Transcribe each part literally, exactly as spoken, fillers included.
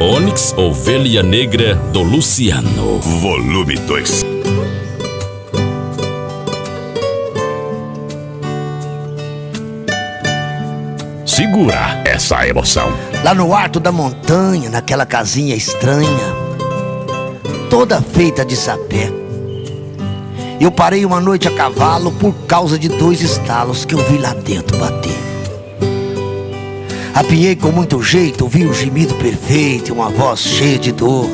Onix, Ovelha Negra do Luciano. Volume dois. Segura essa emoção. Lá no alto da montanha, naquela casinha estranha, toda feita de sapé, eu parei uma noite a cavalo por causa de dois estalos que eu vi lá dentro bater. Apiei com muito jeito, ouvi um gemido perfeito e uma voz cheia de dor.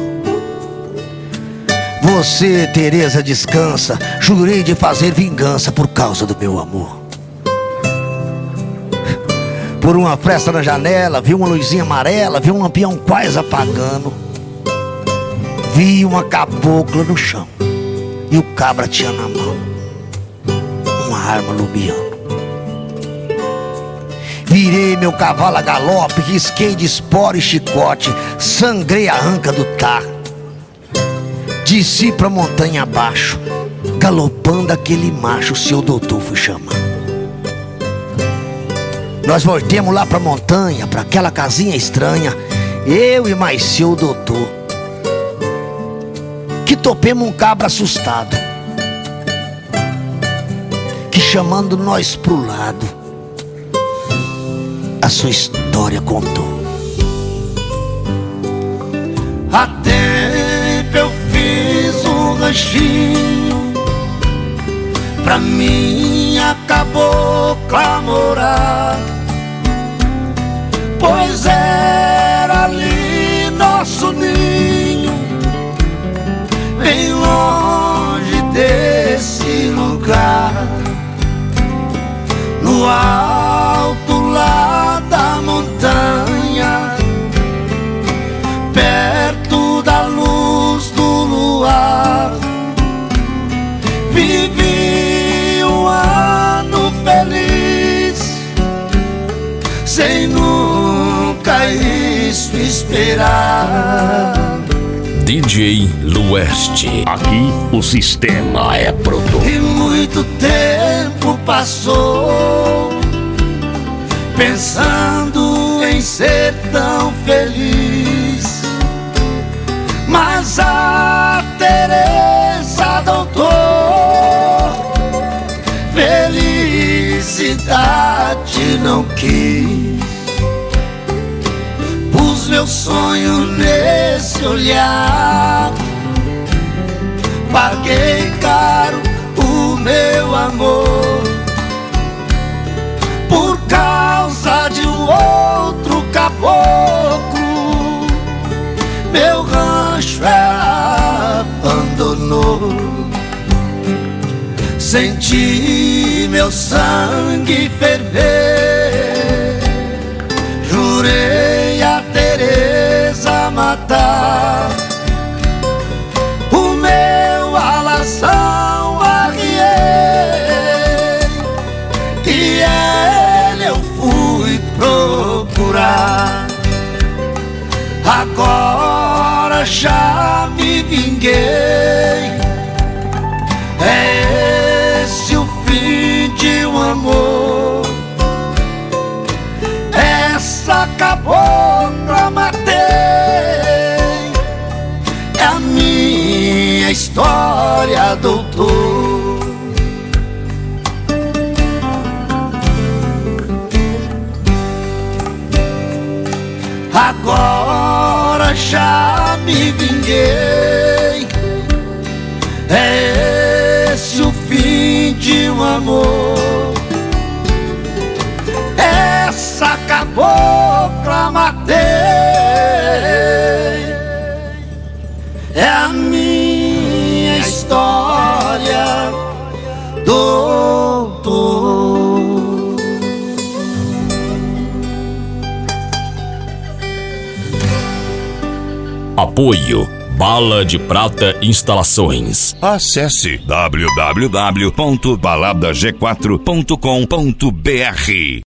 Você, Teresa, descansa, jurei de fazer vingança por causa do meu amor. Por uma fresta na janela, vi uma luzinha amarela, vi um lampião quase apagando. Vi uma cabocla no chão e o cabra tinha na mão uma arma lumiando. Virei meu cavalo a galope, risquei de espora e chicote, sangrei a anca do tar. Desci pra montanha abaixo, galopando aquele macho, o seu doutor foi chamar. Nós voltemos lá pra montanha, pra aquela casinha estranha, eu e mais seu doutor, que topemos um cabra assustado, que chamando nós pro lado, a sua história contou. Há tempo eu fiz um ranchinho pra minha cabocla morar, pois era ali nosso ninho, bem longe desse lugar, no alto lá da montanha, perto da luz do luar. Vivi um ano feliz, sem nunca isso esperar. D J Lueste. Aqui o sistema é produto. E muito tempo passou, pensando em ser tão feliz, mas a Teresa doutor, felicidade não quis. Pus meu sonho nesse olhar, paguei caro o meu amor, por causa de um outro caboclo, meu rancho ela abandonou. Senti meu sangue ferver, jurei a Teresa matar, o meu alazão arriei, e ele eu fui procurar. Agora já me vinguei, é esse o fim de um amor. Essa cabocla matei, é a minha história, doutor. Agora já me vinguei, é esse o fim de um amor. Essa cabocla matei, é a minha história, doutor. Apoio Bala de Prata Instalações. Acesse w w w ponto balada g quatro ponto com ponto b r.